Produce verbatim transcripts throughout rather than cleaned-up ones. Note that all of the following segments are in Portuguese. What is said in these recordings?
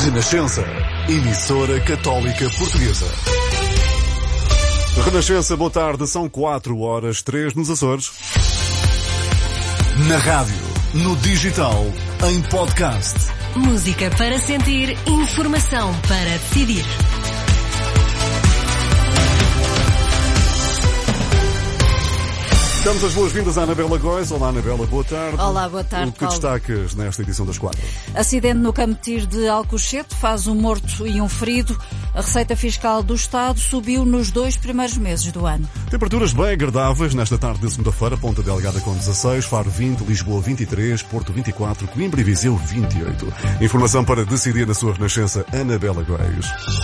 Renascença, emissora católica portuguesa. Renascença, boa tarde, são quatro horas, três nos Açores. Na rádio, no digital, em podcast. Música para sentir, informação para decidir. Damos as boas-vindas à Anabela Góes. Olá, Anabela, boa tarde. Olá, boa tarde, O que Paulo. destacas nesta edição das quatro? Acidente no Campo de Tiro de Alcochete faz um morto e um ferido. A Receita Fiscal do Estado subiu nos dois primeiros meses do ano. Temperaturas bem agradáveis nesta tarde de segunda-feira. Ponta Delgada com dezasseis, Faro vinte, Lisboa vinte e três, Porto vinte e quatro, Coimbra e Viseu vinte e oito. Informação para decidir na sua Renascença, Anabela Góes.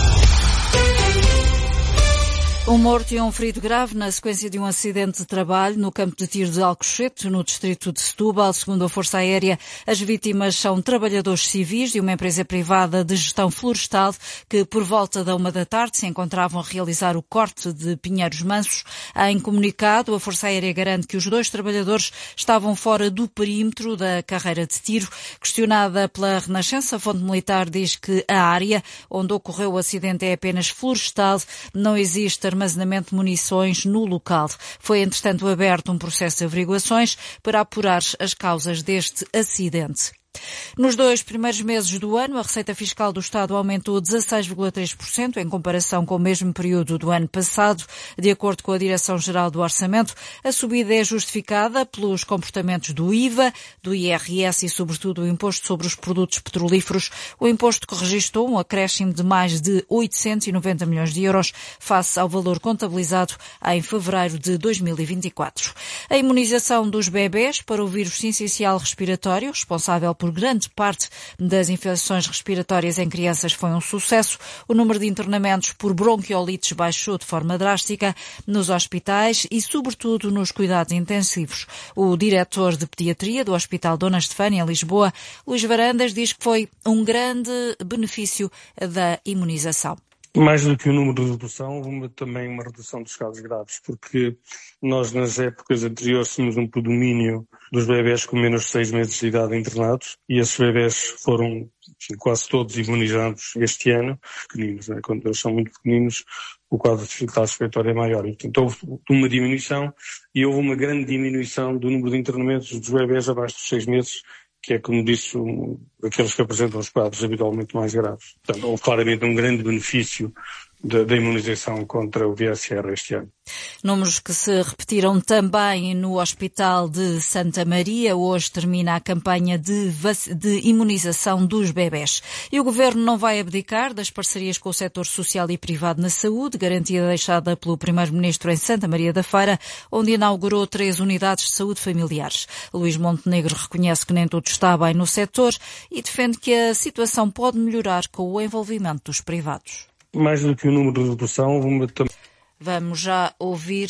Um morto e um ferido grave na sequência de um acidente de trabalho no Campo de Tiro de Alcochete, no distrito de Setúbal. Segundo a Força Aérea, as vítimas são trabalhadores civis de uma empresa privada de gestão florestal que, por volta da uma da tarde, se encontravam a realizar o corte de pinheiros mansos. Em comunicado, a Força Aérea garante que os dois trabalhadores estavam fora do perímetro da carreira de tiro. Questionada pela Renascença, a fonte militar diz que a área onde ocorreu o acidente é apenas florestal, não existe armazenamento de munições no local. Foi, entretanto, aberto um processo de averiguações para apurar as causas deste acidente. Nos dois primeiros meses do ano, a Receita Fiscal do Estado aumentou dezasseis vírgula três por cento em comparação com o mesmo período do ano passado. De acordo com a Direção-Geral do Orçamento, a subida é justificada pelos comportamentos do I V A, do I R S e, sobretudo, o Imposto sobre os Produtos Petrolíferos, o imposto que registrou um acréscimo de mais de oitocentos e noventa milhões de euros face ao valor contabilizado em fevereiro de dois mil e vinte e quatro. A imunização dos bebés para o vírus sincicial respiratório, responsável por Por grande parte das infecções respiratórias em crianças, foi um sucesso. O número de internamentos por bronquiolites baixou de forma drástica nos hospitais e, sobretudo, nos cuidados intensivos. O diretor de pediatria do Hospital Dona Estefânia, em Lisboa, Luís Varandas, diz que foi um grande benefício da imunização. Mais do que o número de redução, houve também uma redução dos casos graves, porque nós nas épocas anteriores tínhamos um predomínio dos bebés com menos de seis meses de idade internados e esses bebés foram enfim, quase todos imunizados este ano, pequeninos, né? Quando eles são muito pequeninos o quadro de dificuldade respiratória é maior. E, portanto, houve uma diminuição e houve uma grande diminuição do número de internamentos dos bebés abaixo dos seis meses, que é, como disse, um, aqueles que apresentam os quadros habitualmente mais graves. Portanto, houve claramente um grande benefício da, da imunização contra o V S R este ano. Números que se repetiram também no Hospital de Santa Maria. Hoje termina a campanha de, vac... de imunização dos bebés. E o Governo não vai abdicar das parcerias com o setor social e privado na saúde, garantia deixada pelo Primeiro-Ministro em Santa Maria da Feira, onde inaugurou três unidades de saúde familiares. Luís Montenegro reconhece que nem tudo está bem no setor e defende que a situação pode melhorar com o envolvimento dos privados. Mais do que o número de redução, houve uma também. Vamos já ouvir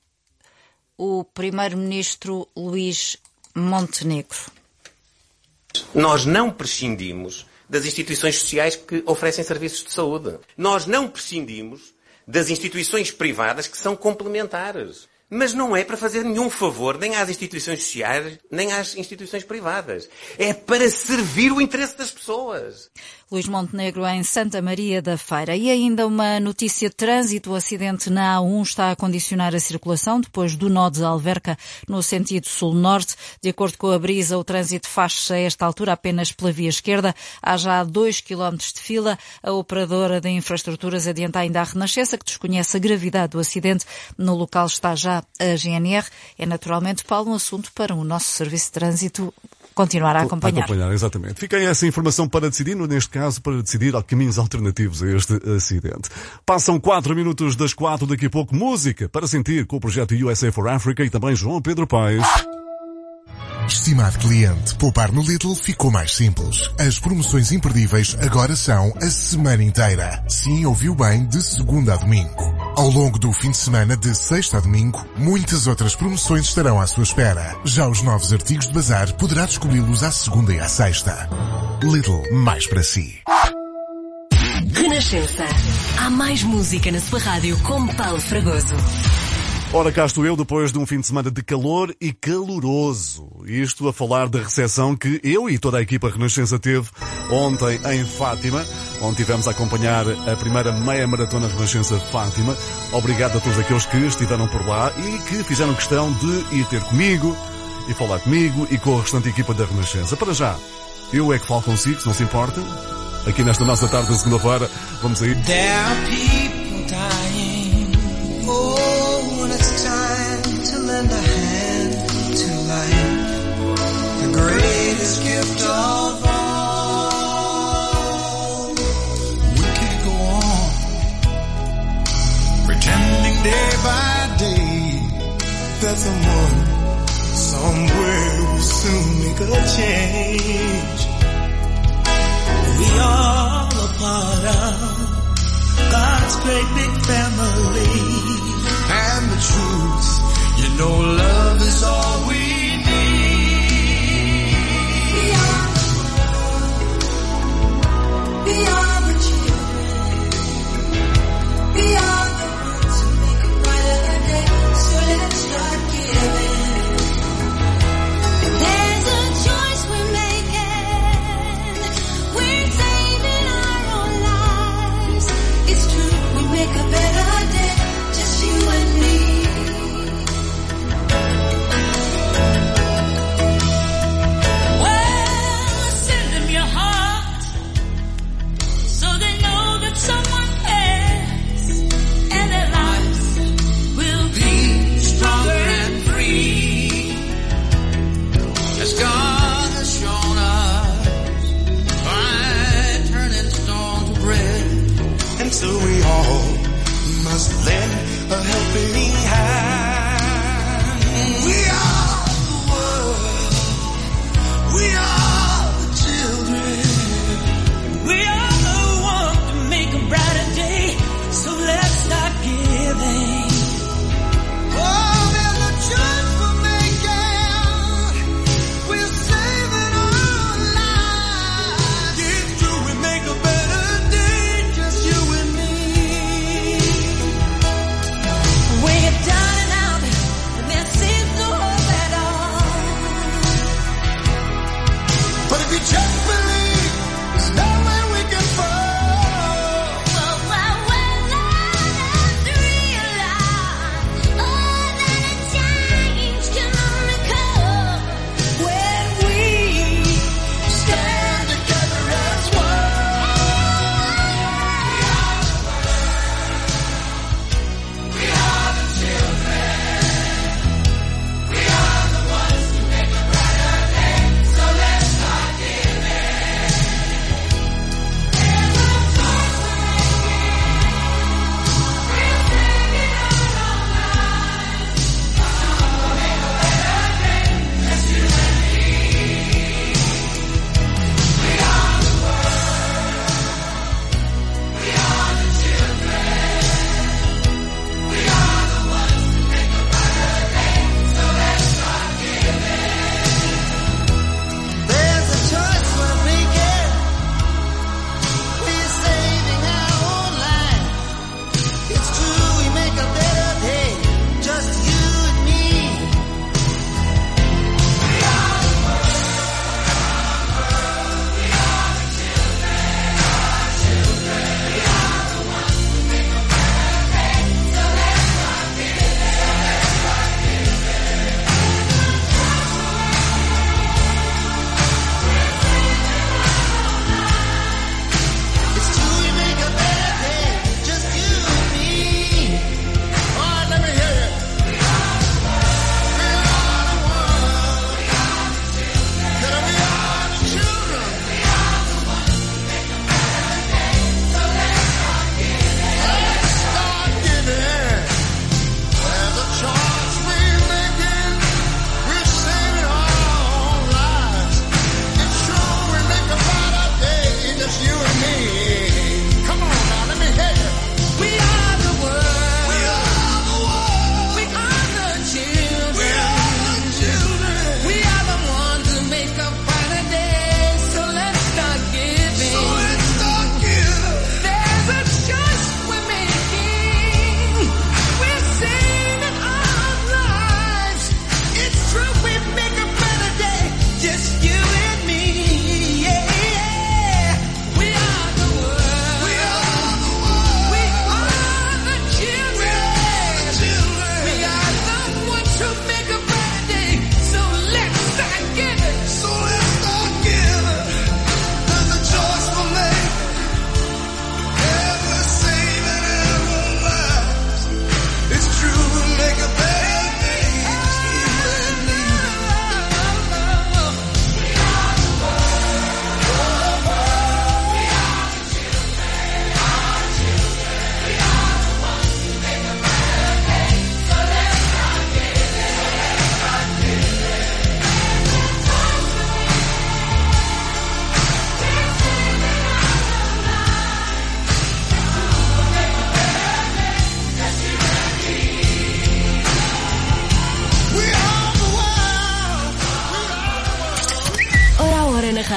o Primeiro-Ministro Luís Montenegro. Nós não prescindimos das instituições sociais que oferecem serviços de saúde. Nós não prescindimos das instituições privadas que são complementares. Mas não é para fazer nenhum favor nem às instituições sociais, nem às instituições privadas. É para servir o interesse das pessoas. Luís Montenegro em Santa Maria da Feira. E ainda uma notícia de trânsito. O acidente na A um está a condicionar a circulação depois do nó de Alverca no sentido sul-norte. De acordo com a Brisa, o trânsito faz-se a esta altura apenas pela via esquerda. Há já dois quilómetros de fila. A operadora de infraestruturas adianta ainda à Renascença, que desconhece a gravidade do acidente. No local está já a G N R. É naturalmente, Paulo, um assunto para o nosso serviço de trânsito continuar a acompanhar. A acompanhar, exatamente. Fica aí essa informação para decidir, neste caso, para decidir caminhos alternativos a este acidente. Passam quatro minutos das quatro, daqui a pouco, música para sentir com o projeto U S A for Africa e também João Pedro Paes. Estimado cliente, poupar no Lidl ficou mais simples. As promoções imperdíveis agora são a semana inteira. Sim, ouviu bem, de segunda a domingo. Ao longo do fim de semana, de sexta a domingo, muitas outras promoções estarão à sua espera. Já os novos artigos de bazar poderá descobri-los à segunda e à sexta. Lidl, mais para si. Renascença. Há mais música na sua rádio com Paulo Fragoso. Ora, cá estou eu depois de um fim de semana de calor e caloroso. Isto a falar da recepção que eu e toda a equipa Renascença teve ontem em Fátima. onde tivemos a acompanhar a primeira meia maratona Renascença Fátima. Obrigado a todos aqueles que estiveram por lá e que fizeram questão de ir ter comigo e falar comigo e com a restante equipa da Renascença. Para já, eu é que falo consigo, se não se importa. Aqui nesta nossa tarde de segunda-feira, vamos aí. There are people dying. Oh, when it's time to lend a hand to life. The greatest gift of all. We can't go on pretending day by day that someone somewhere will soon make a change. We all a part of God's great big family. And the truth, you know love is all we need. We are the world. We are the children. We are the ones who make a brighter day. So let's start giving. There's a choice we're making. We're saving our own lives. It's true, we make a better day, just you and me.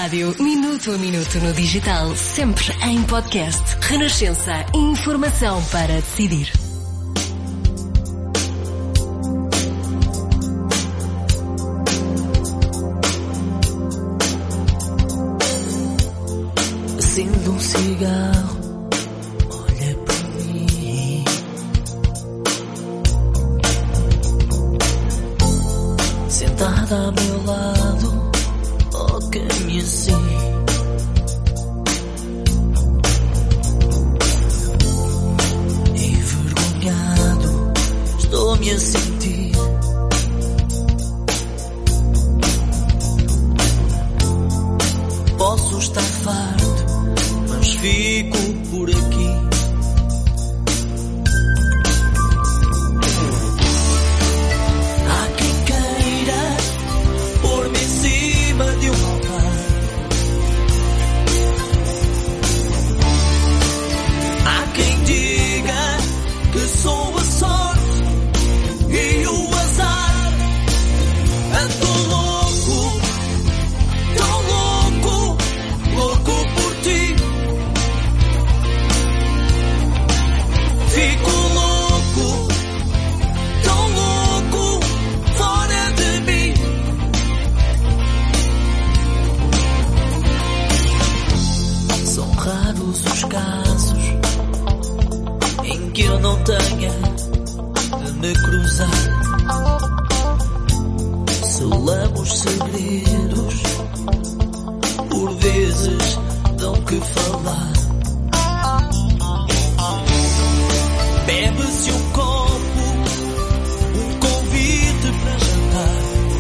rádio, minuto a minuto no digital, sempre em podcast. Renascença. Informação para decidir. Acendo um cigarro, olha para mim. Sentada ao meu lado, toca-me assim. Envergonhado, estou-me a sentir. Posso estar farto, mas fico por aqui. Há quem queira pôr-me em cima de um altar. Há quem diga que sou a sorte e o azar. Ando louco, tão louco, louco por ti. Fico louco, tão louco, fora de mim. São raros os casos em que eu não tenha de me cruzar. Selamos segredos, por vezes dão que falar. Bebe-se um copo, um convite para jantar.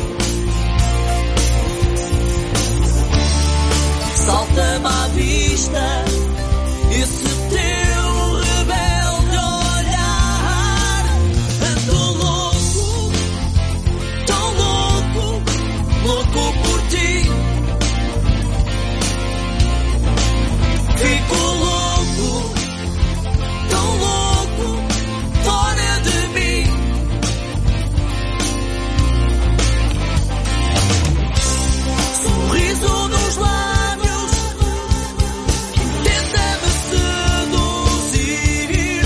Salta-me à vista esse teu rebelde olhar. Ando louco, tão louco, louco por ti. Fico louco, tão louco, fora de mim. Sorriso nos lábios, tenta-me seduzir.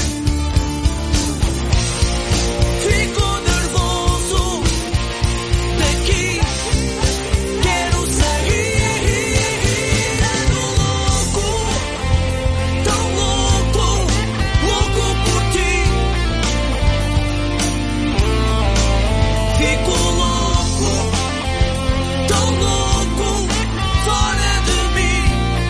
Fico nervoso, daqui quero sair. Ando louco, tão louco, louco por ti. Fico louco, tão louco, fora de mim.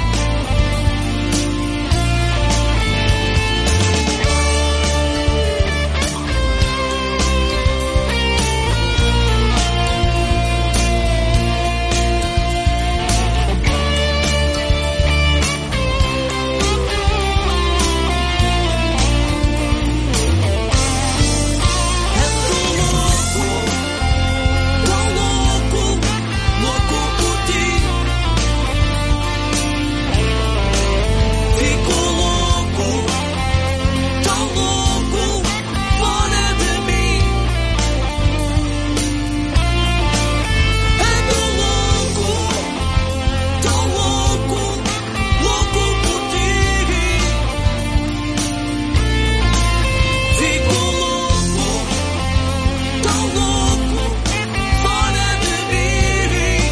Ando louco, tão louco, louco por ti. Fico louco, tão louco, fora de mim. Ando louco, tão louco, louco por ti. Fico louco, tão louco, fora de mim.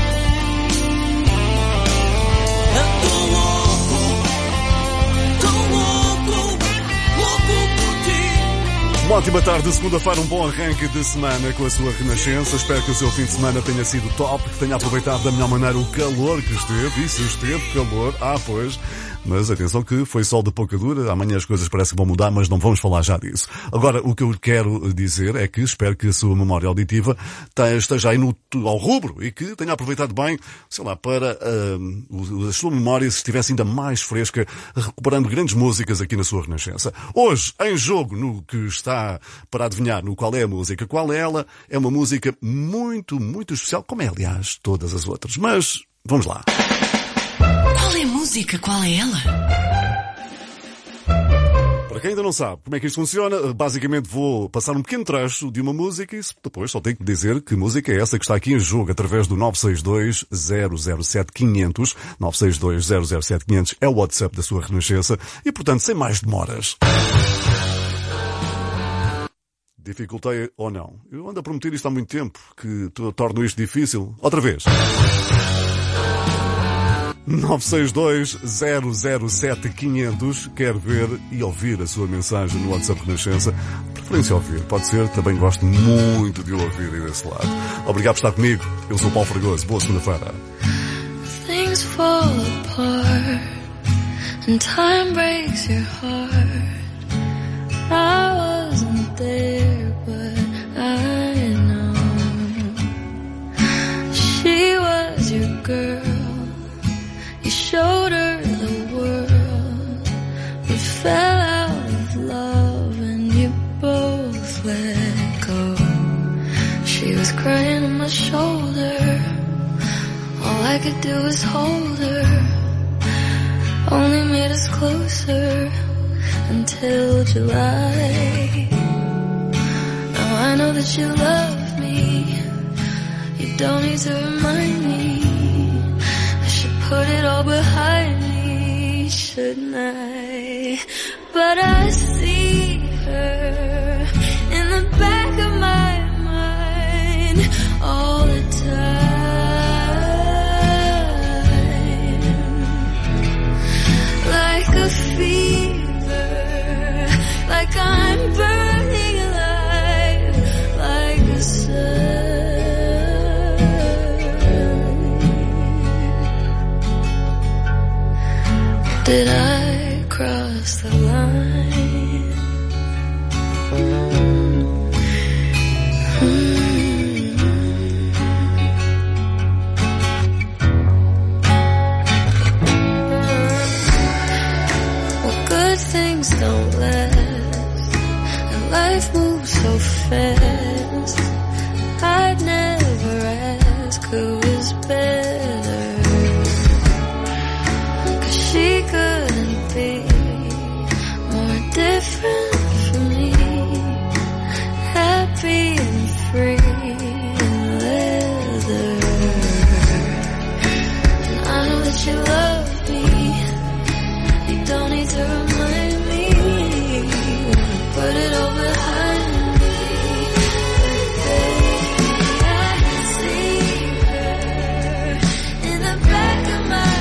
Ando louco, tão louco, louco por ti. Uma ótima tarde de segunda-feira, um bom arranque de semana com a sua Renascença. Espero que o seu fim de semana tenha sido top, que tenha aproveitado da melhor maneira o calor que esteve. Isso esteve, calor. Ah, pois. Mas atenção que foi sol de pouca dura. Amanhã as coisas parecem que vão mudar, mas não vamos falar já disso. Agora, o que eu quero dizer é que espero que a sua memória auditiva esteja aí no, ao rubro e que tenha aproveitado bem, sei lá, para uh, a sua memória se estivesse ainda mais fresca, recuperando grandes músicas aqui na sua Renascença. Hoje, em jogo, no que está para adivinhar no qual é a música, qual é ela, é uma música muito, muito especial, como é, aliás, todas as outras. Mas, vamos lá. Qual é a música? Qual é ela? Para quem ainda não sabe como é que isto funciona, basicamente vou passar um pequeno trecho de uma música e depois só tenho que dizer que música é essa que está aqui em jogo através do nove seis dois, zero zero sete, quinhentos. nove seis dois, zero zero sete, quinhentos é o WhatsApp da sua Renascença e, portanto, sem mais demoras. Dificultei ou não? Eu ando a prometer isto há muito tempo, que torno isto difícil. Outra vez. nove seis dois, zero zero sete, quinhentos. Quero ver e ouvir a sua mensagem no WhatsApp Renascença. Preferência ouvir, pode ser. Também gosto muito de o ouvir aí desse lado. Obrigado por estar comigo. Eu sou o Paulo Fragoso. Boa segunda-feira. Things fall apart and time breaks your heart. I wasn't there, but I know she was your girl. You showed her the world. We fell out of love and you both let go. She was crying on my shoulder. All I could do was hold her. Only made us closer until July. Now I know that you love me. You don't need to remind me. I should put it all behind me, shouldn't I? But I see her in the back of my mind all the time. Like a fever, like I'm burning alive, like the sun. Did I cross the line? Mm-hmm. Well, good things don't last, and life moves so fast. I'd never ask who was better. She couldn't be more different from me. Happy and free in leather. And I know that you love me. You don't need to remind me. Put it all behind me. I can see her in the back of my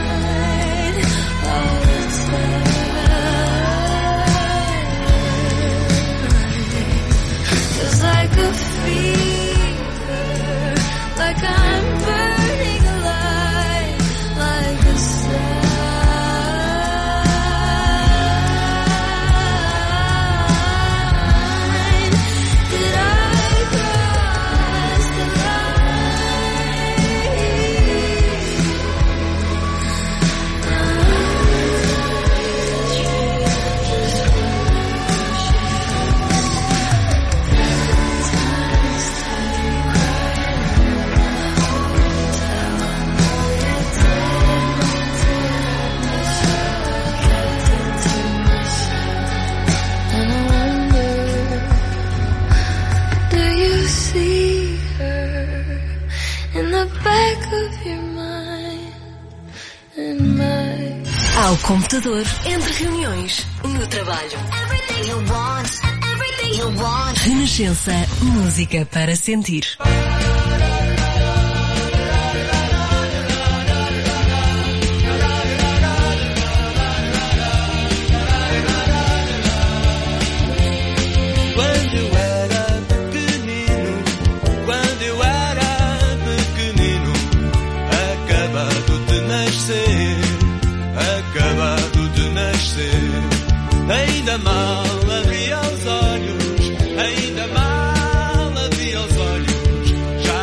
like a fever, like I'm burning alive, like the sun. Did I cross the Ao computador, entre reuniões, no trabalho. Renascença, música para sentir. Acabado de nascer, ainda mal abri os olhos, ainda mal abri os olhos, já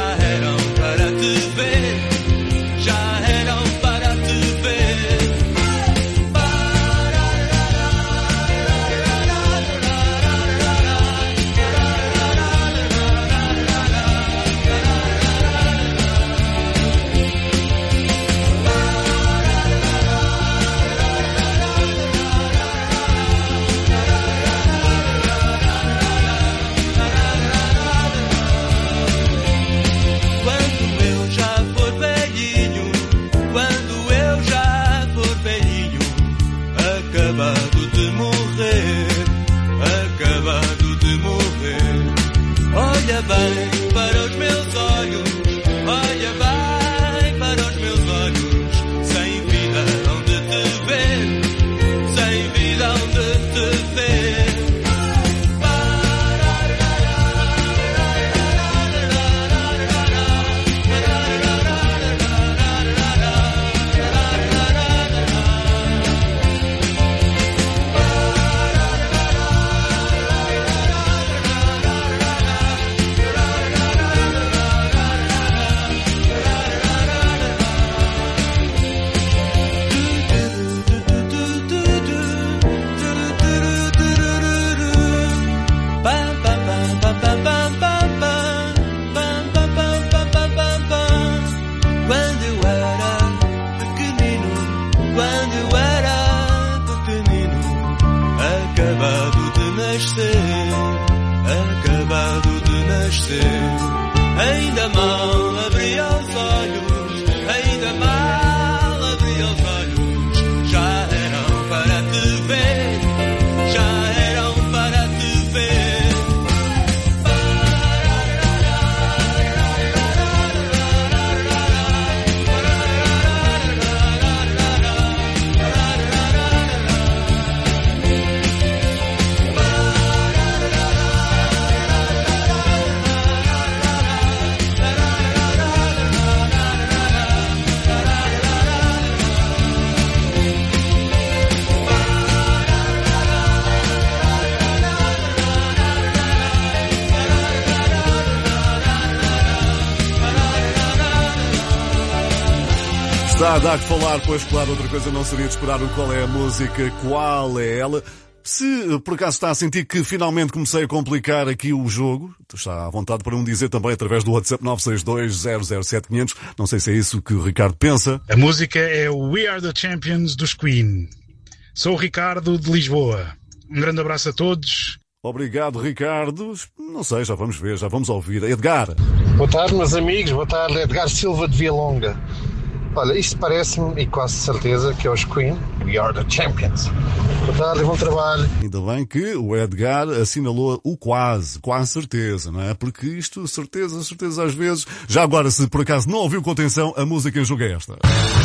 Dá, dá que falar, pois claro, outra coisa não seria de esperar o qual é a música, qual é ela. Se por acaso está a sentir que finalmente comecei a complicar aqui o jogo, está à vontade para um dizer também através do WhatsApp nove seis dois zero zero sete quinhentos. Não sei se é isso que o Ricardo pensa. A música é o We Are The Champions dos Queen. Sou o Ricardo de Lisboa. Um grande abraço a todos. Obrigado, Ricardo. Não sei, já vamos ver, já vamos ouvir. Edgar. Boa tarde, meus amigos. Boa tarde, Edgar Silva de Vialonga. Olha, isto parece-me, e quase certeza, que é os Queen. We Are The Champions. Boa tarde, bom trabalho. Ainda bem que o Edgar assinalou o quase, quase certeza, não é? Porque isto, certeza, certeza às vezes. Já agora, se por acaso não ouviu com atenção, a música em jogo é esta.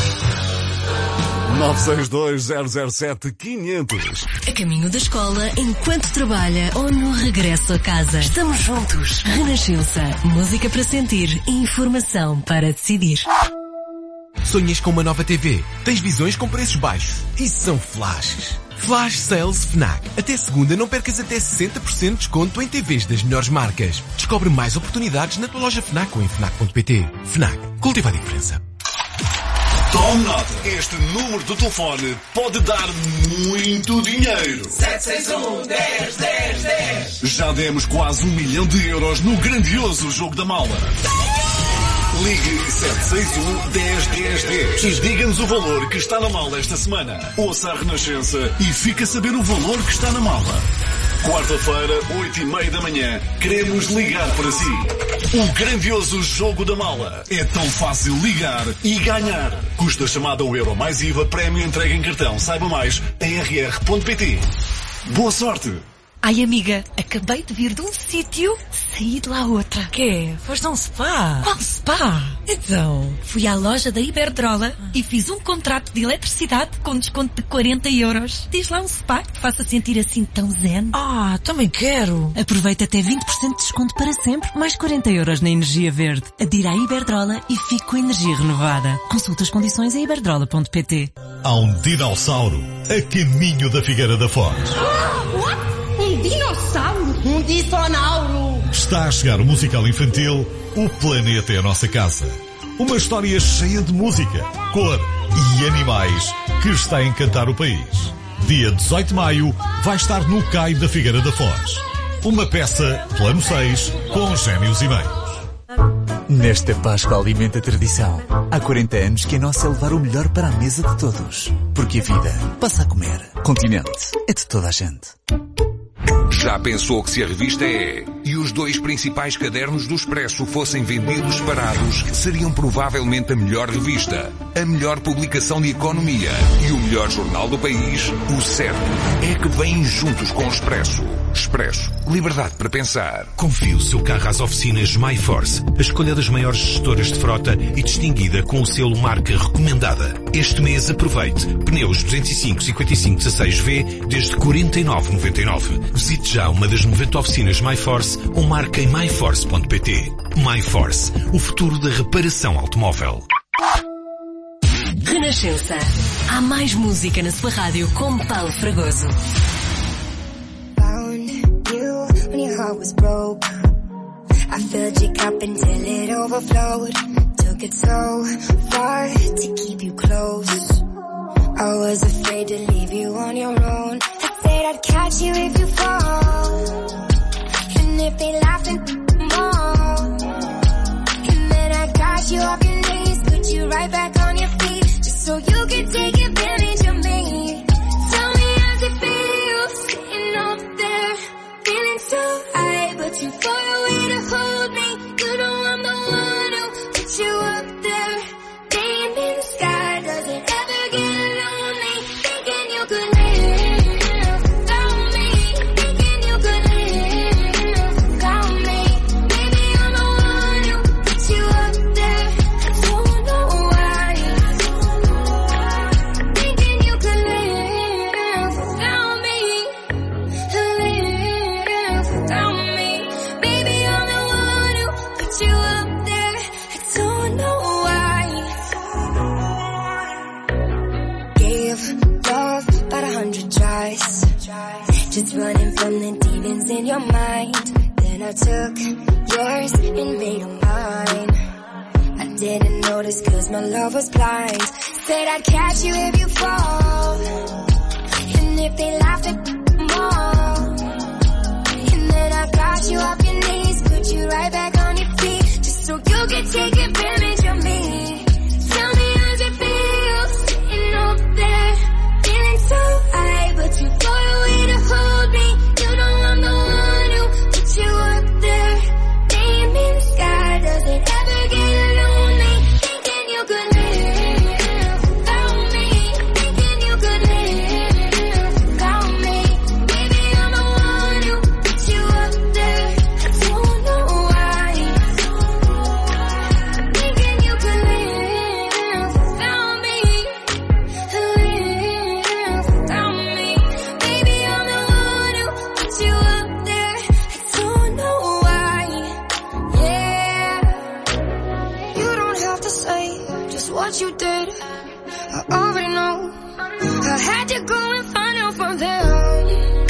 nove seis dois zero zero sete quinhentos. A caminho da escola, enquanto trabalha ou no regresso a casa. Estamos juntos. Renascença. Música para sentir e informação para decidir. Sonhas com uma nova T V? Tens visões com preços baixos? Isso são flashes. Flash Sales FNAC. Até segunda não percas até sessenta por cento de desconto em T Vs das melhores marcas. Descobre mais oportunidades na tua loja FNAC ou em fnac ponto pt. FNAC. Cultiva a diferença. Tome nota. Este número do telefone pode dar muito dinheiro. sete seis um, dez, dez, dez. Já demos quase um milhão de euros no grandioso jogo da mala. Ligue sete seis um, dez, dez, dez e diga-nos o valor que está na mala esta semana. Ouça a Renascença e fique a saber o valor que está na mala. Quarta-feira, oito e meia da manhã, queremos ligar para si. O grandioso jogo da mala. É tão fácil ligar e ganhar. Custa chamada um euro mais I V A, prémio entrega em cartão. Saiba mais em r r ponto p t. Boa sorte! Ai, amiga, acabei de vir de um sítio, saí de lá outra. Quê? Foste a um spa? Qual spa? Então? Fui à loja da Iberdrola e fiz um contrato de eletricidade com desconto de quarenta euros. Diz lá um spa que te faça sentir assim tão zen. Ah, também quero. Aproveita até vinte por cento de desconto para sempre, mais quarenta euros na energia verde. Adira à Iberdrola e fique com a energia renovada. Consulta as condições em iberdrola ponto p t. Há um dinossauro a caminho da Figueira da Foz. Um dinossauro? Um dinossauro! Está a chegar o musical infantil O Planeta é a Nossa Casa. Uma história cheia de música, cor e animais que está a encantar o país. Dia dezoito de maio vai estar no Cais da Figueira da Foz. Uma peça Plano seis com gênios e meios. Nesta Páscoa alimenta a tradição. Há quarenta anos que a nossa é levar o melhor para a mesa de todos. Porque a vida passa a comer. Continente é de toda a gente. Já pensou que se a revista É e os dois principais cadernos do Expresso fossem vendidos separados, seriam provavelmente a melhor revista, a melhor publicação de economia e o melhor jornal do país? O certo é que vêm juntos com o Expresso. Expresso. Liberdade para pensar. Confie o seu carro às oficinas MyForce, a escolha das maiores gestoras de frota e distinguida com o selo marca recomendada. Este mês aproveite pneus duzentos e cinco, cinquenta e cinco, dezasseis V desde quarenta e nove vírgula noventa e nove. Visite já uma das noventa oficinas MyForce ou marque em my force ponto p t. MyForce, o futuro da reparação automóvel. Renascença. Há mais música na sua rádio com Paulo Fragoso. When your heart was broke, I filled your cup until it overflowed. Took it so far to keep you close. I was afraid to leave you on your own. I said I'd catch you if you fall, and if they laugh and more. And then I got you off your knees, put you right back on your feet, just so you could take advantage of me. Tell me how's it feel, sitting up there, feeling so high, but you far away to hold me. You know I'm the one who put you up there, laying in the sky. Does it ever get lonely, thinking you could live without me, thinking you could live without me. Baby, I'm the one who put you up there. I don't know why, thinking you could live without me, live without me. Baby, I'm the one who put you up there. I don't know why. Gave love about a hundred tries, just running from the demons in your mind. Then I took yours and made them mine. I didn't notice cause my love was blind. Said I'd catch you if you fall. And if they laughed at more. And then I got you off your knees, put you right back on your feet, just so you could take advantage of me. Tell me how's it feel, sitting up there, feeling so high, but you go away to hold me. You know I'm the one who put you up there. Name in the sky, does it ever get lonely? Thinking you could live without me. Thinking you could live without me. Baby, I'm the one who put you up there. I don't know why. Thinking you could live without me. Live without me. Baby, I'm the one who put you up there. I don't know why. Yeah. You don't have to say just what you did. I already know. I had to go and find out from them.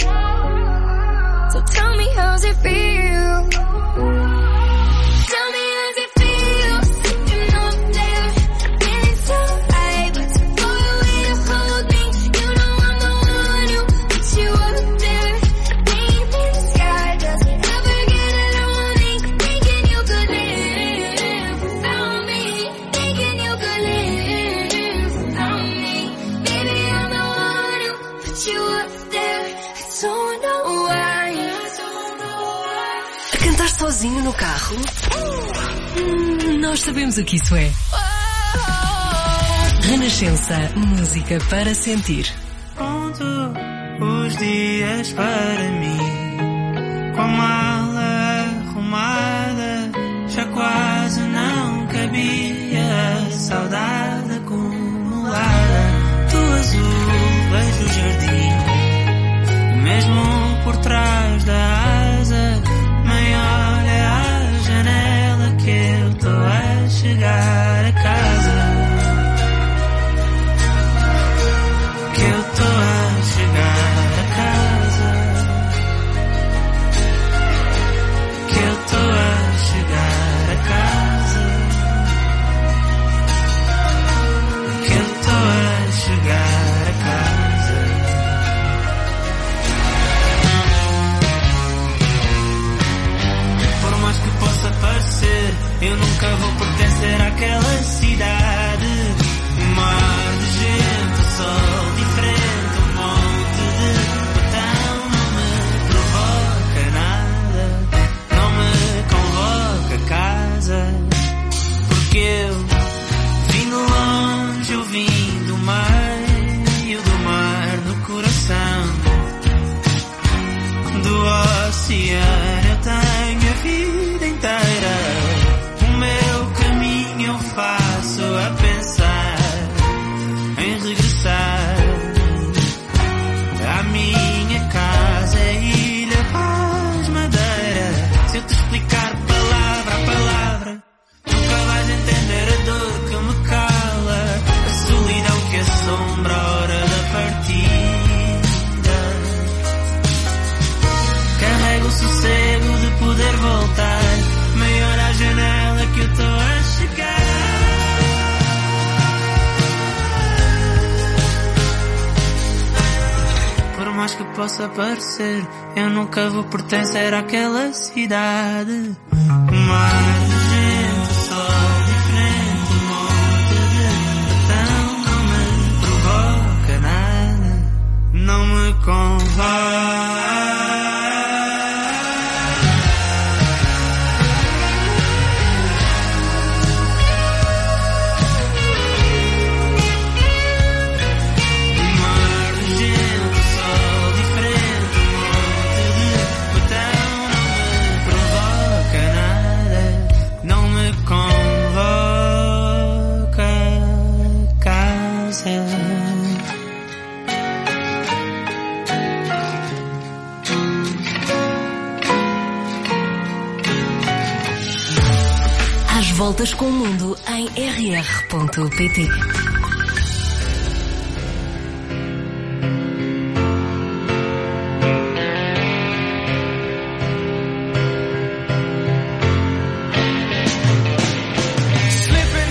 So tell me how's it feel? Tell me how's it feel, sitting up there, feeling so high, but you go away to hold me. You know I'm the one who put you up there. Name in the sky, does it ever get lonely? Thinking you could live without me. Thinking you could live without me. Baby, I'm the one who put you up there. I don't know why. A cantar sozinho no carro? Hum, nós sabemos o que isso é. Renascença, música para sentir. Conto os dias para mim, com a mala arrumada, já quase não cabia a saudade acumulada. Do azul vejo o jardim, mesmo por trás da asa, maior é a janela que eu tô a chegar a casa. Que eu tô a chegar a casa. Que eu tô a chegar a casa. Que eu tô a chegar a casa. Por mais que possa parecer, eu nunca vou pertencer àquela cidade. Um mar de gente, sol diferente, um monte de botão. Não me provoca nada, não me convoca a casa. Porque eu vim de longe, eu vim do meio do mar no coração do oceano. Eu tenho a vida inteira, o meu caminho eu faço a pensar em regressar à minha casa, Ilha Paz Madeira. Se eu te explicar palavra a palavra, nunca vais entender a dor que me cala, a solidão que assombra a hora da partida. Carrego o sossego de poder voltar, maior à janela que eu tô a chegar. Por mais que possa parecer, eu nunca vou pertencer àquela cidade. Um mar de gente, sol diferente, um monte de botão. Não me provoca nada, não me convoca. Às voltas com o mundo em r r ponto p t. Slipping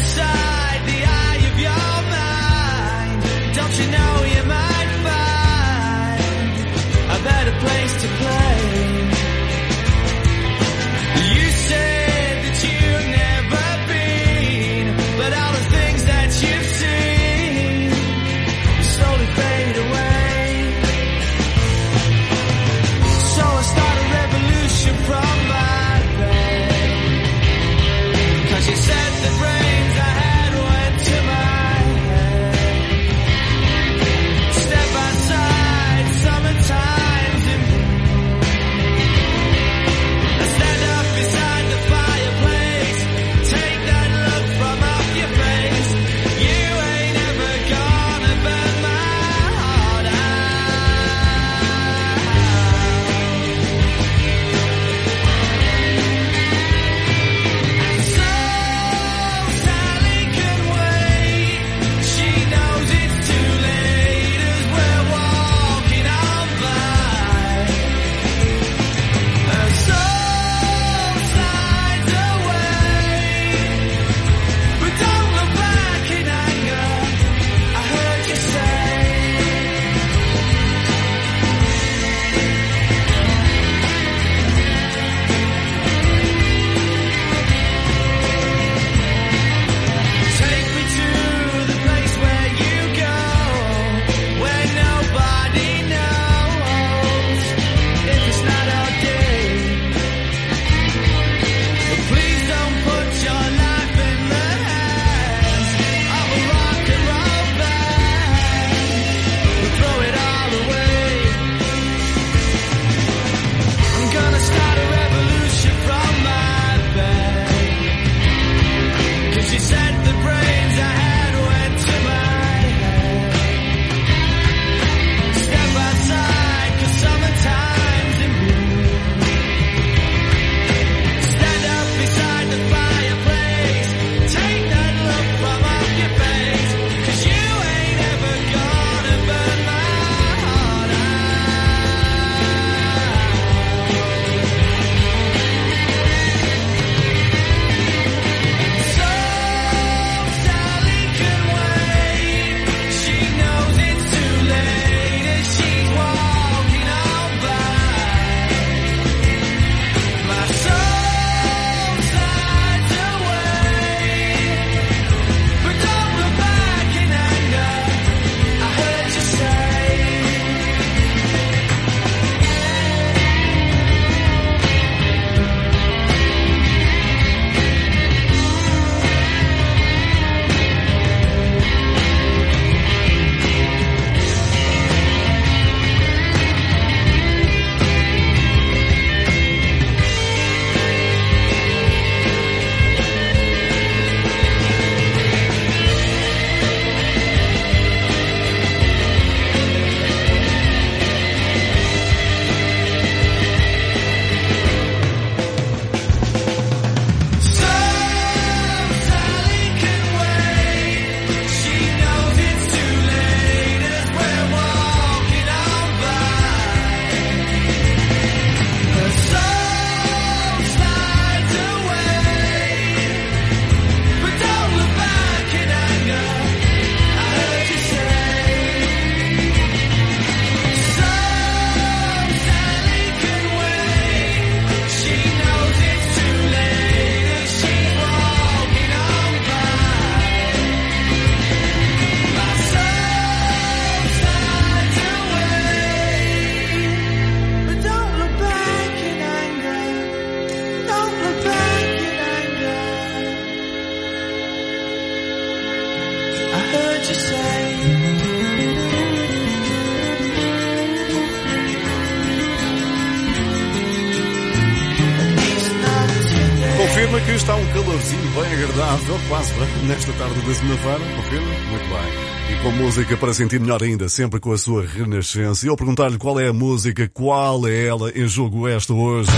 confirma que está um calorzinho bem agradável, quase bem, nesta tarde da segunda-feira. Confirma? Muito bem. E com música para sentir melhor ainda, sempre com a sua renascença. E eu perguntar-lhe qual é a música, qual é ela em jogo esta hoje.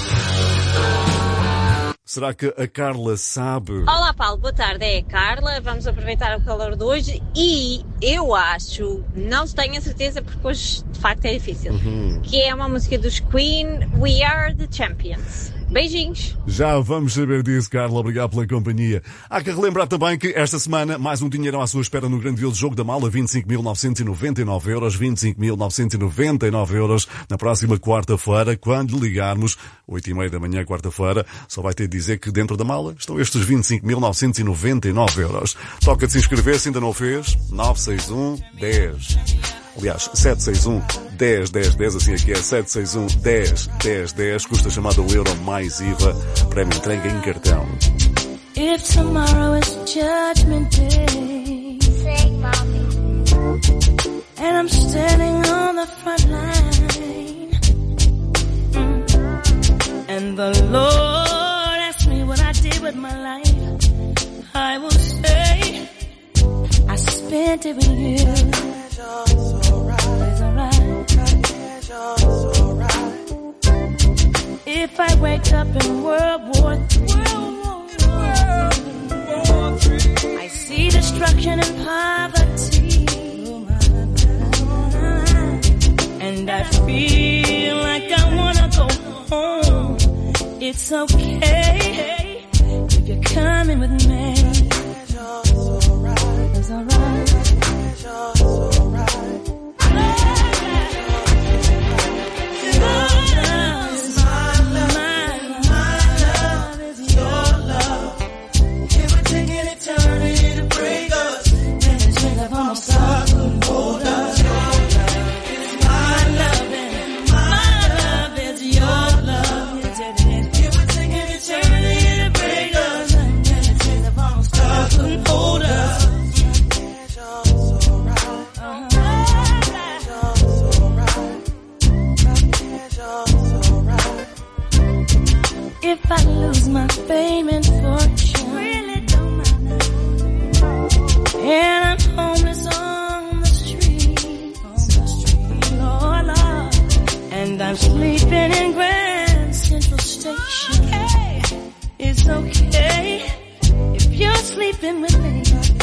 Será que a Carla sabe? Olá Paulo, boa tarde, é a Carla, vamos aproveitar o calor de hoje e eu acho, não tenho a certeza porque hoje de facto é difícil, uhum. que é uma música dos Queen, We Are The Champions. Beijinhos. Já vamos saber disso, Carla. Obrigado pela companhia. Há que relembrar também que esta semana mais um dinheirão à sua espera no Grande Vil Jogo da Mala, vinte e cinco mil novecentos e noventa e nove euros, vinte e cinco mil novecentos e noventa e nove euros na próxima quarta-feira, quando ligarmos, oito e meia da manhã, quarta-feira, só vai ter de dizer que dentro da mala estão estes vinte e cinco mil novecentos e noventa e nove euros. Toca de se inscrever, se ainda não o fez, nove seis um, dez. Aliás, sete seis um, dez, dez, dez, assim aqui é, sete seis um, dez, dez, dez, custa chamada o euro mais I V A, prémio entrega em cartão. If tomorrow is judgment day, sing, mommy. And I'm standing on the front line, mm. and the Lord asks me what I did with my life, I will say, I spent it with you. It's alright. If I wake up in World War Three, I see destruction and poverty, and I feel like I wanna go home. It's okay if you're coming with me. It's alright. If I lose my fame and fortune, really don't matter. And I'm homeless on the street, on the street, Lord, Lord. And I'm sleeping in Grand Central Station. Hey, it's okay if you're sleeping with me.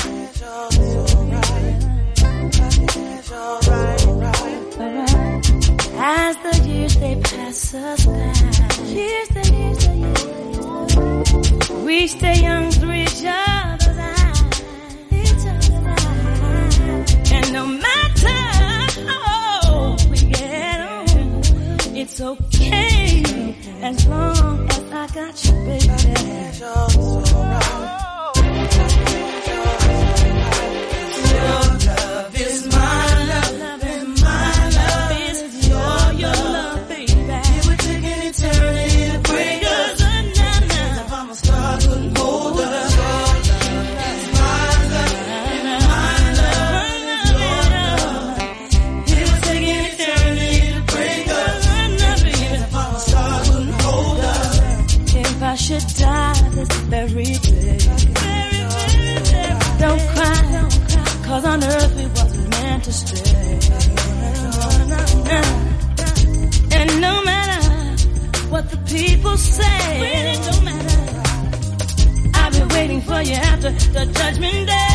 As the years they pass us by, years the years the years, we stay young through each other's eyes, each other's eyes. And no matter how old we get on, it's okay as long as I got you, baby. Your love is my love. Should die this very day. Don't cry, cause on earth we wasn't meant to stay. And no matter what the people say, really don't matter. I've been waiting for you after the judgment day.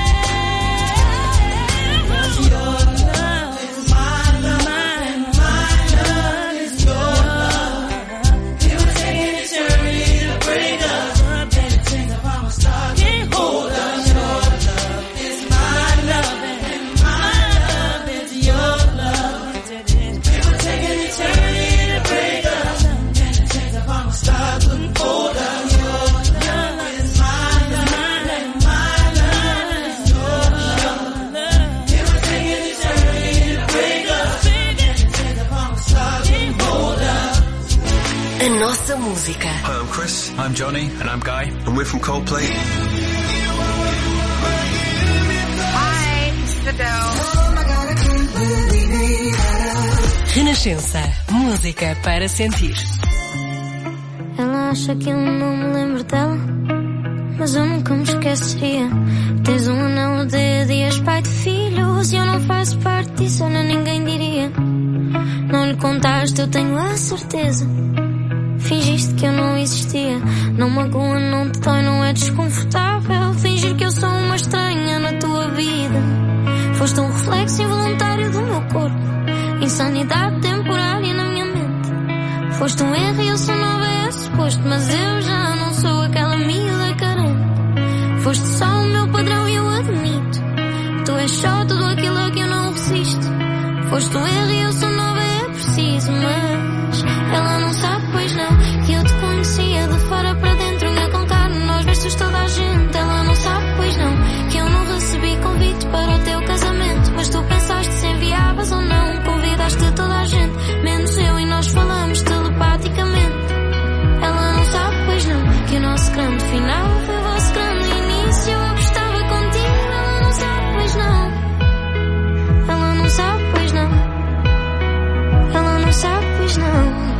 Cause your love is my love, my, my love is your love. It will take an eternity. Break us up, and things of our start. Can't hold us. Your love is my love, and my love is your love. It will take an eternity to break us up, and things of our start. Couldn't hold us. Your love is my love, and my love is your love. It will take an eternity to break us, and things of our start. Can't hold us. A nossa música. Hi, I'm Chris. I'm Johnny. And I'm Guy. And we're from Coldplay. Hi, this is Adele. Renascença. Música para sentir. And ela acha que eu não me lembro dela, mas eu nunca me esqueceria. Tens um anel de dedo e és pai de filhos, e eu não faço parte disso, nem ninguém diria. Não lhe contaste, eu tenho a certeza. Fingiste que eu não existia. Não magoa, não te dói, não é desconfortável fingir que eu sou uma estranha na tua vida. Foste um reflexo involuntário do meu corpo, insanidade temporária na minha mente. Foste um erro e eu sou nova, é suposto, mas eu já não sou aquela miúda carente. Foste só o meu padrão e eu admito. Tu és só tudo aquilo a que eu não resisto. Foste um erro e eu sou nova, é preciso, mas ela não sabe, pois não, que eu te conhecia de fora para dentro, ia com carne nós versus toda a gente. Ela não sabe, pois não, que eu não recebi convite para o teu casamento, mas tu pensaste se enviavas ou não. Convidaste toda a gente, menos eu, e nós falamos telepaticamente. Ela não sabe, pois não, que o nosso grande final foi o vosso grande início. Eu apostava contigo. Ela não sabe, pois não. Ela não sabe, pois não. Ela não sabe, pois não.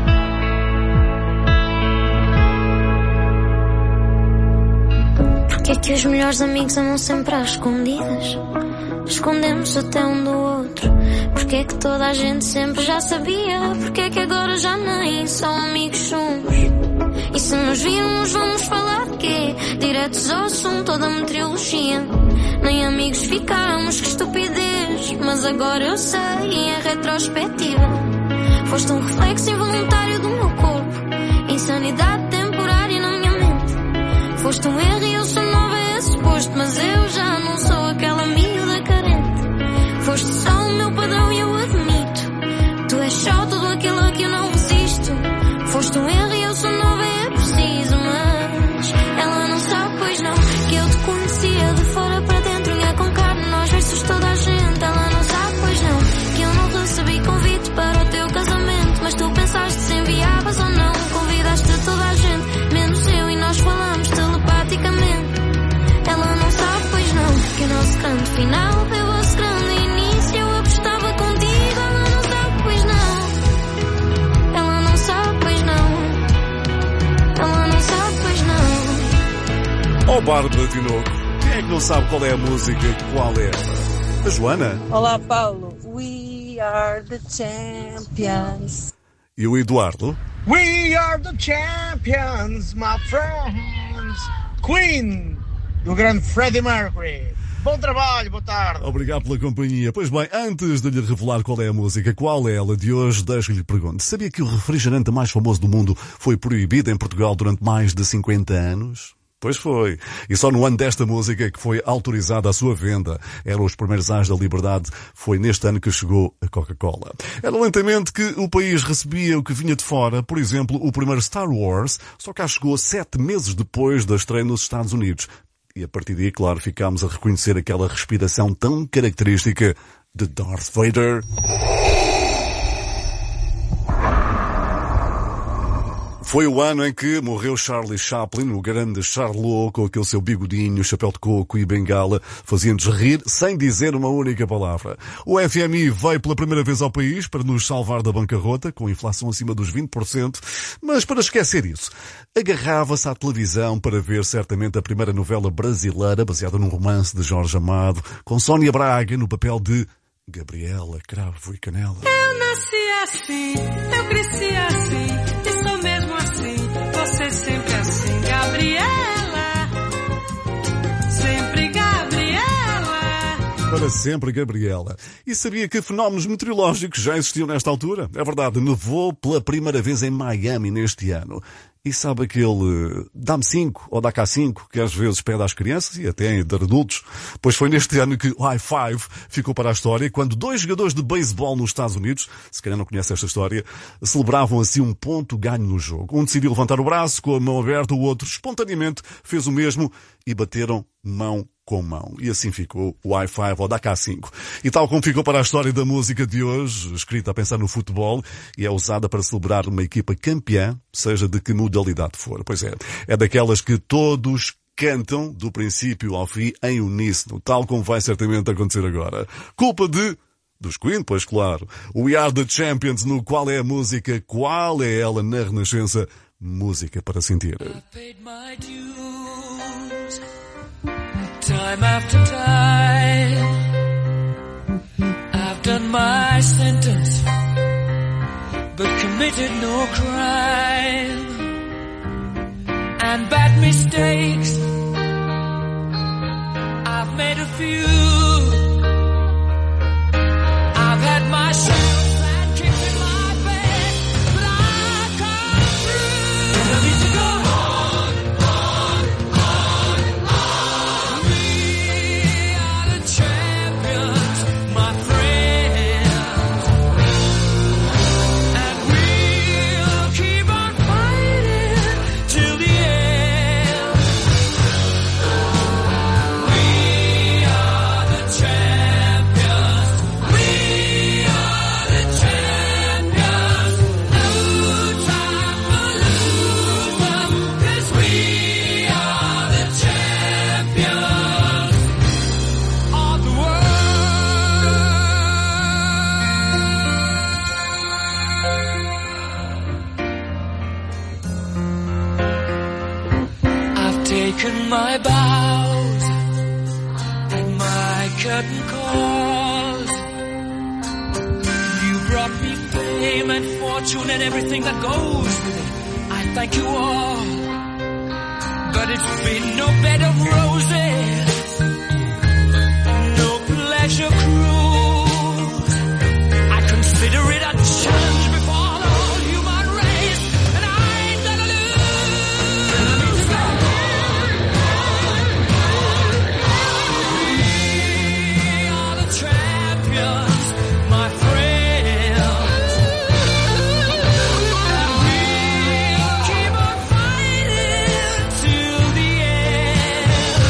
Porque é que os melhores amigos amam sempre às escondidas? Escondemos até um do outro. Porque é que toda a gente sempre já sabia? Porque é que agora já nem só amigos somos? E se nos virmos vamos falar de quê? Diretos ao assunto, toda a meteorologia. Nem amigos ficámos, que estupidez. Mas agora eu sei, em retrospectiva, foste um reflexo involuntário do meu corpo, insanidade temporária na minha mente. Foste um erro e eu sou nova, é suposto, mas eu já não sou aquela miúda carente. Foste só o meu padrão e eu admito. Tu és só tudo aquilo a que eu não resisto. Foste um erro e eu sou nova, é preciso, mas ela não sabe, pois não, que eu te conhecia de fora para dentro, ia com carne nós versus toda a gente. Ela não sabe, pois não, que eu não recebi convite para o teu casamento, mas tu pensaste se enviavas ou não. Convidaste toda a gente, menos eu, e nós falamos telepaticamente. Ela não sabe, pois não, que o nosso grande final foi o vosso grande início. Eu apostava contigo. Ela não sabe, pois não. Ela não sabe, pois não. Ela não sabe, pois não. Oh, Bárbara Tinoco, quem é que não sabe qual é a música, qual é ela? A Joana? Olá, Paulo. We are the champions. E o Eduardo? We are the champions, my friends. Queen, do grande Freddie Mercury. Bom trabalho, boa tarde. Obrigado pela companhia. Pois bem, antes de lhe revelar qual é a música, qual é ela de hoje, deixo-lhe pergunto. Sabia que o refrigerante mais famoso do mundo foi proibido em Portugal durante mais de cinquenta anos? Pois foi. E só no ano desta música que foi autorizada a sua venda. Eram os primeiros anos da liberdade. Foi neste ano que chegou a Coca-Cola. Era lentamente que o país recebia o que vinha de fora. Por exemplo, o primeiro Star Wars só cá chegou sete meses depois da estreia nos Estados Unidos. E a partir daí, claro, ficámos a reconhecer aquela respiração tão característica de Darth Vader. Foi o ano em que morreu Charlie Chaplin, o grande Charlot, com aquele seu bigodinho, chapéu de coco e bengala, fazia-nos rir sem dizer uma única palavra. O F M I veio pela primeira vez ao país para nos salvar da bancarrota, com inflação acima dos vinte por cento, mas para esquecer isso, agarrava-se à televisão para ver certamente a primeira novela brasileira, baseada num romance de Jorge Amado, com Sónia Braga no papel de Gabriela, Cravo e Canela. Eu nasci assim, eu cresci assim, e sou mesmo assim, você sempre assim, Gabriela, sempre Gabriela. Para sempre, Gabriela. E sabia que fenómenos meteorológicos já existiam nesta altura? É verdade, nevou pela primeira vez em Miami neste ano. E sabe aquele dá-me cinco ou dá cá cinco que às vezes pede às crianças e até de adultos? Pois foi neste ano que o high five ficou para a história quando dois jogadores de beisebol nos Estados Unidos, se calhar não conhece esta história, celebravam assim um ponto ganho no jogo. Um decidiu levantar o braço com a mão aberta, o outro espontaneamente fez o mesmo e bateram mão com mão. E assim ficou o high five ou dá cá cinco. E tal como ficou para a história da música de hoje, escrita a pensar no futebol, e é usada para celebrar uma equipa campeã, seja de que modalidade for. Pois é, é daquelas que todos cantam do princípio ao fim em uníssono, tal como vai certamente acontecer agora. Culpa de... dos Queen, pois claro. We Are The Champions no Qual é a Música, Qual é Ela na Renascença, música para sentir. Time after time, I've done my sentence, but committed no crime. And bad mistakes, I've made a few. I've had my shells and kicks in my bed, but I come through. I need to go on, on, on, on. We are the champions, my friends, and we'll keep on fighting till the end. We are the champions. We are the champions. No time for losing, 'cause we are the champions of the world. I've taken my bows and my curtain calls. You brought me fame and fortune and everything that goes with it. I thank you all, but it's been no bed of roses, no pleasure cruise. I consider it a challenge before the whole human race, and I ain't gonna lose. I need to go. We are the champions, my friends, and we'll keep on fighting till the end.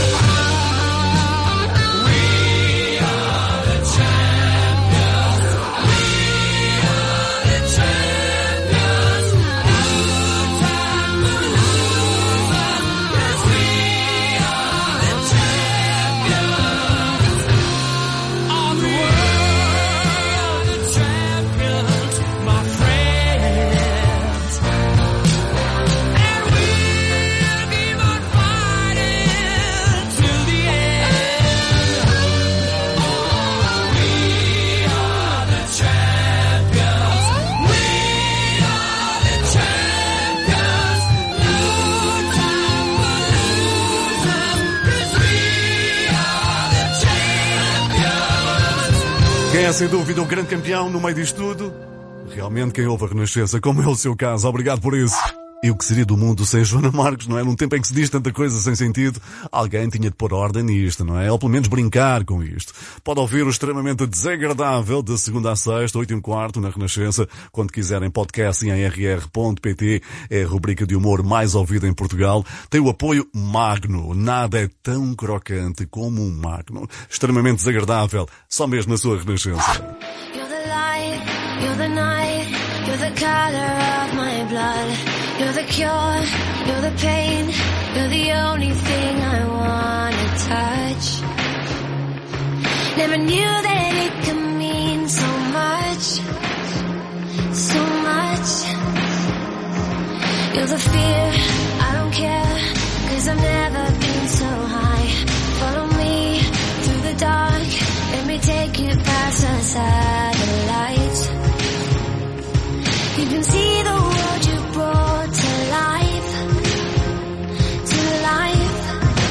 We are the champions. We are the champions. No time for losing, 'cause we are the champions of the world. The champions, my friends, and we'll keep on fighting till the end. Oh, we are the champions. We are the champions. No time for losing, 'cause we are the champions. Quem é sem dúvida o grande campeão no meio disto tudo? Realmente quem ouve a Renascença, como é o seu caso. Obrigado por isso. E o que seria do mundo sem Joana Marques, não é? Num tempo em que se diz tanta coisa sem sentido, alguém tinha de pôr ordem nisto, não é? Ou pelo menos brincar com isto. Pode ouvir o extremamente desagradável de segunda a sexta, oito e um quarto, na Renascença, quando quiserem podcast em r r ponto p t. É a rubrica de humor mais ouvida em Portugal. Tem o apoio Magno. Nada é tão crocante como um Magno. Extremamente desagradável. Só mesmo na sua Renascença. You're the light, you're the night, you're the color of my blood. You're the cure, you're the pain, you're the only thing I wanna touch. Never knew that it could mean so much, so much. You're the fear, I don't care, 'cause I've never been so high. Follow me through the dark, let me take you past the satellites. You can see the world you brought to life, to life.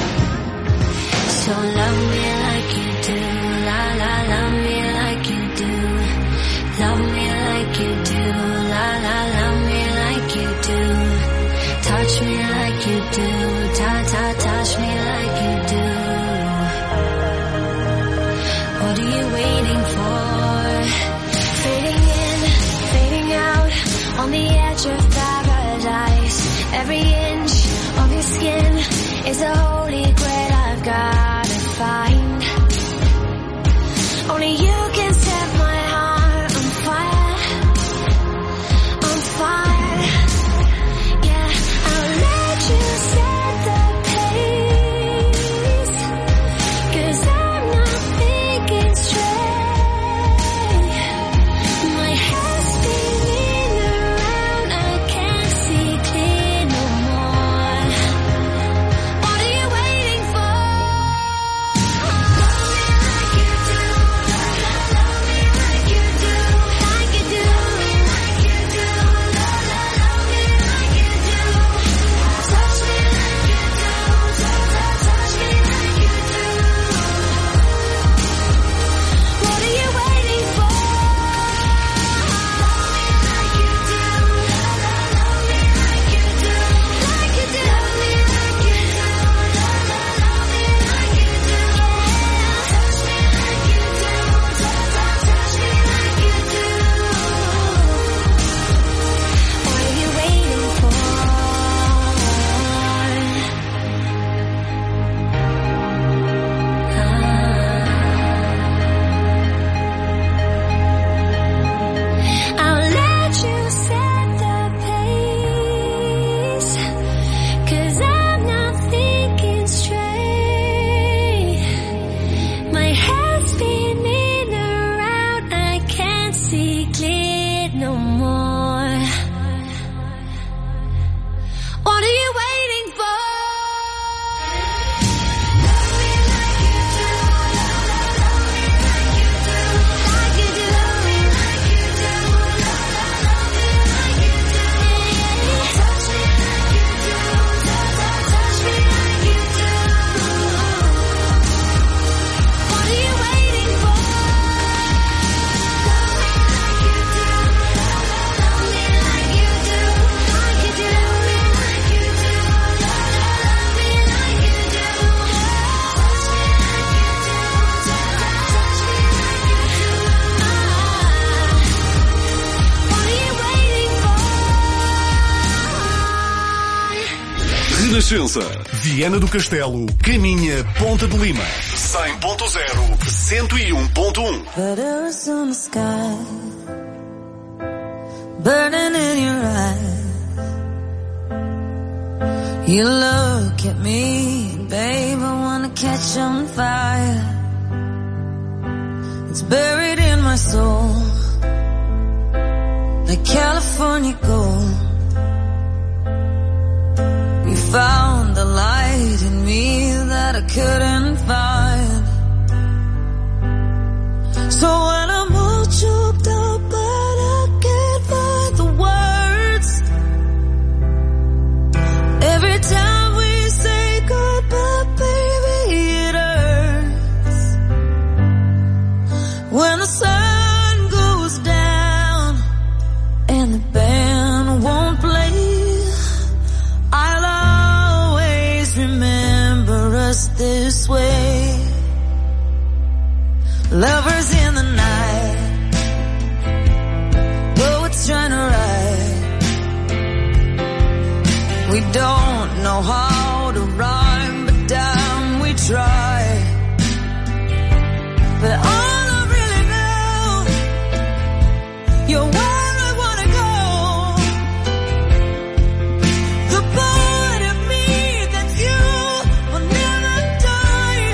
So love me like you do, la la, love me like you do. Love me like you do, la la, love me like you do. Touch me like you do, ta ta, touch me like you do. What are you waiting for? Fading in, fading out, on the edge of paradise. Every inch of your skin is a holy grail I've gotta find. Only you can set my heart on fire, on fire. Yeah, I'll let you set the pace, 'cause I'm not thinking straight. My head's spinning around, I can't see clear. be cleared no more. What are you waiting for? Renascença, Viana do Castelo, Caminha, Ponta de Lima, cem ponto zero, cento e um ponto um. Butters on the sky, burning in your eyes. You look at me, babe, I wanna catch on fire. It's buried in my soul, like California gold. You found the light in me that I couldn't find. So when I'm all choked up but I can't find the words, every time we say goodbye, baby, it hurts. When the sun goes down and the band won't play, I'll always remember us this way. Lovers in the night, poets trying to write. We don't know how to rhyme, but damn, we try. But all I really know, you're where I wanna go. The part of me that you will never die.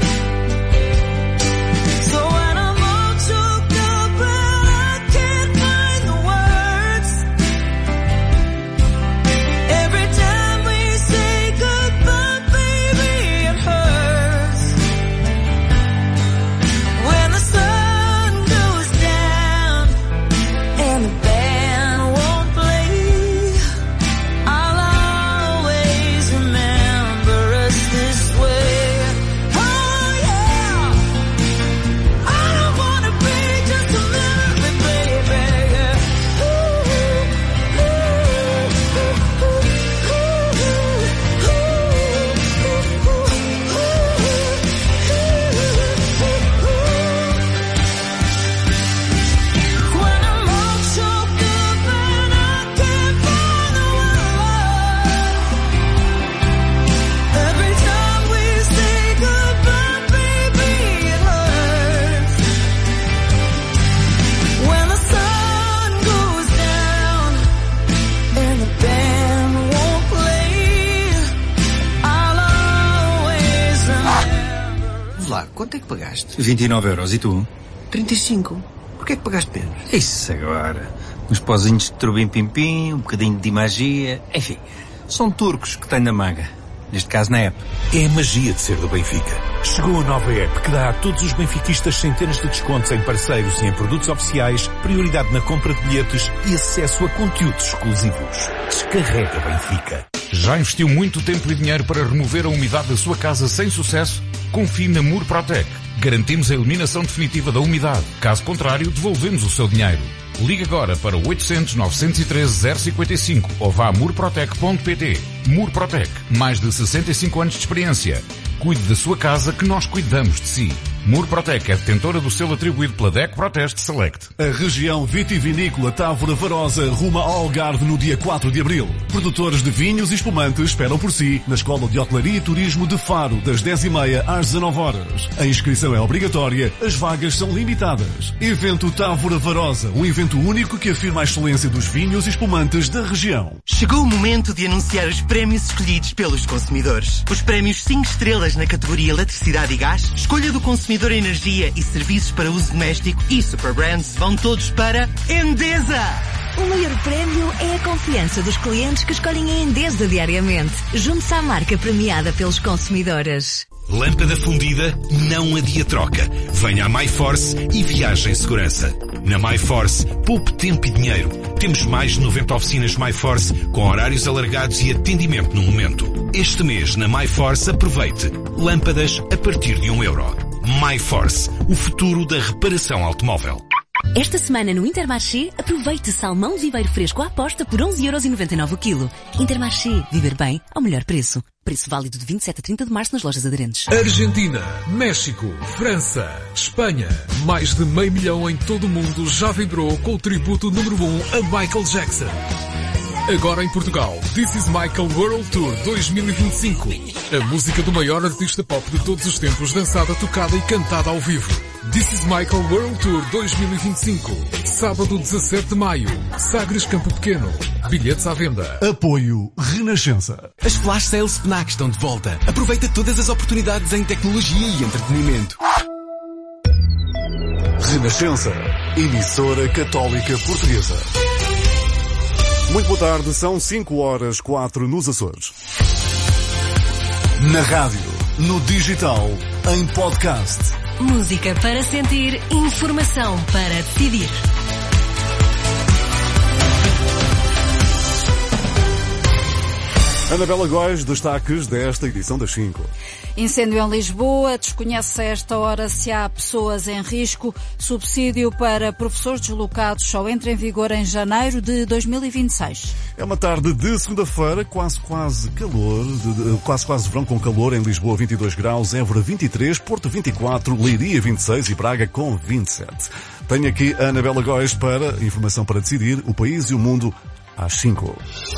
So when I'm all choked up and I can't find the words, every time we say goodbye, baby, it hurts. When the sun goes down and the band won't play, I'll always remember us this way. Oh yeah, I don't wanna be just a memory, baby. Yeah. When I'm all choked up and I can't find the word, every time we say goodbye, baby, it hurts. When the sun goes down and the band won't play, I'll always remember. Lá, quanto é que pagaste? vinte e nove euros. E tu? trinta e cinco. Porquê é que pagaste menos? Isso agora. Uns pozinhos de turbim-pim-pim, um bocadinho de magia. Enfim, são turcos que têm na manga. Neste caso, na app. É a magia de ser do Benfica. Chegou a nova app que dá a todos os benfiquistas centenas de descontos em parceiros e em produtos oficiais, prioridade na compra de bilhetes e acesso a conteúdos exclusivos. Descarrega Benfica. Já investiu muito tempo e dinheiro para remover a umidade da sua casa sem sucesso? Confie na Murprotec. Garantimos a eliminação definitiva da umidade. Caso contrário, devolvemos o seu dinheiro. Ligue agora para oitocentos, novecentos e treze, zero cinquenta e cinco ou vá a murprotec ponto pt. Murprotec. Mais de sessenta e cinco anos de experiência. Cuide da sua casa que nós cuidamos de si. Murprotec é detentora do selo atribuído pela D E C Proteste Select. A região vitivinícola Távora Varosa ruma ao Algarve no dia quatro de abril. Produtores de vinhos e espumantes esperam por si na Escola de Hotelaria e Turismo de Faro, das dez e meia às dezanove horas. A inscrição é obrigatória, as vagas são limitadas. Evento Távora Varosa, um evento único que afirma a excelência dos vinhos e espumantes da região. Chegou o momento de anunciar os prémios escolhidos pelos consumidores. Os prémios cinco estrelas na categoria Eletricidade e Gás, escolha do consumidor Consumidor Energia e Serviços para Uso Doméstico e Superbrands vão todos para Endesa! O maior prémio é a confiança dos clientes que escolhem a Endesa diariamente. Junte-se à marca premiada pelos consumidores. Lâmpada fundida não adia troca. Venha à MyForce e viaje em segurança. Na MyForce, poupe tempo e dinheiro. Temos mais de noventa oficinas MyForce com horários alargados e atendimento no momento. Este mês, na MyForce, aproveite. Lâmpadas a partir de um euro. MyForce, o futuro da reparação automóvel. Esta semana no Intermarché, aproveite salmão viveiro fresco à aposta por onze euros e noventa e nove o quilo. Intermarché, viver bem ao melhor preço. Preço válido de vinte e sete a trinta de março nas lojas aderentes. Argentina, México, França, Espanha. Mais de meio milhão em todo o mundo já vibrou com o tributo número um a Michael Jackson. Agora em Portugal, This is Michael World Tour dois mil e vinte e cinco. A música do maior artista pop de todos os tempos, dançada, tocada e cantada ao vivo. This is Michael World Tour dois mil e vinte e cinco. Sábado dezassete de maio. Sagres Campo Pequeno. Bilhetes à venda. Apoio Renascença. As Flash Sales FNAC estão de volta. Aproveita todas as oportunidades em tecnologia e entretenimento. Renascença. Emissora Católica Portuguesa. Muito boa tarde, são cinco horas quatro nos Açores. Na rádio, no digital, em podcast. Música para sentir, informação para decidir. Anabela Góes, destaques desta edição das cinco. Incêndio em Lisboa, desconhece a esta hora se há pessoas em risco. Subsídio para professores deslocados só entra em vigor em janeiro de dois mil e vinte e seis. É uma tarde de segunda-feira, quase quase calor, de, de, quase quase verão com calor em Lisboa vinte e dois graus, Évora vinte e três, Porto vinte e quatro, Leiria vinte e seis e Braga com vinte e sete. Tenho aqui a Anabela Góes para informação para decidir o país e o mundo às cinco.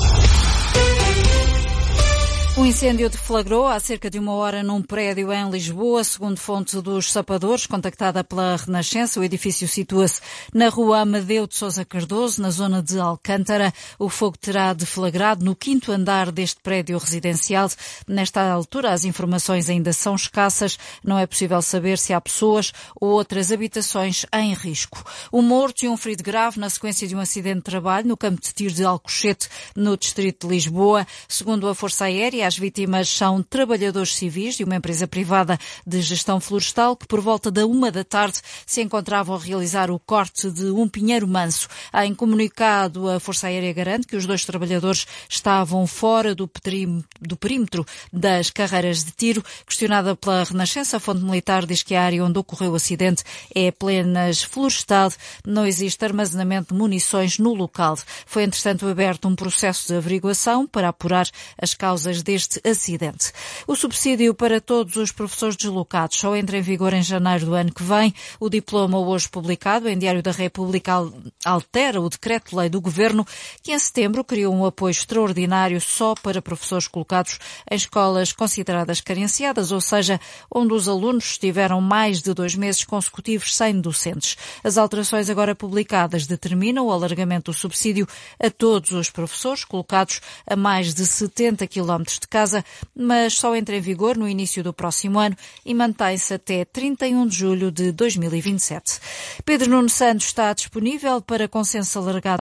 Um incêndio deflagrou há cerca de uma hora num prédio em Lisboa, segundo fonte dos sapadores, contactada pela Renascença. O edifício situa-se na rua Amadeu de Sousa Cardoso, na zona de Alcântara. O fogo terá deflagrado no quinto andar deste prédio residencial. Nesta altura, as informações ainda são escassas. Não é possível saber se há pessoas ou outras habitações em risco. Um morto e um ferido grave na sequência de um acidente de trabalho no campo de tiro de Alcochete, no distrito de Lisboa. Segundo a Força Aérea, as vítimas são trabalhadores civis de uma empresa privada de gestão florestal que por volta da uma da tarde se encontravam a realizar o corte de um pinheiro manso. Em comunicado, a Força Aérea garante que os dois trabalhadores estavam fora do perímetro das carreiras de tiro. Questionada pela Renascença, a fonte militar diz que a área onde ocorreu o acidente é apenas florestal, não existe armazenamento de munições no local. Foi, entretanto, aberto um processo de averiguação para apurar as causas deste acidente. O subsídio para todos os professores deslocados só entra em vigor em janeiro do ano que vem. O diploma hoje publicado em Diário da República altera o decreto-lei do Governo que em setembro criou um apoio extraordinário só para professores colocados em escolas consideradas carenciadas, ou seja, onde os alunos estiveram mais de dois meses consecutivos sem docentes. As alterações agora publicadas determinam o alargamento do subsídio a todos os professores colocados a mais de setenta quilómetros de casa, mas só entra em vigor no início do próximo ano e mantém-se até trinta e um de julho de dois mil e vinte e sete. Pedro Nuno Santos está disponível para consenso alargado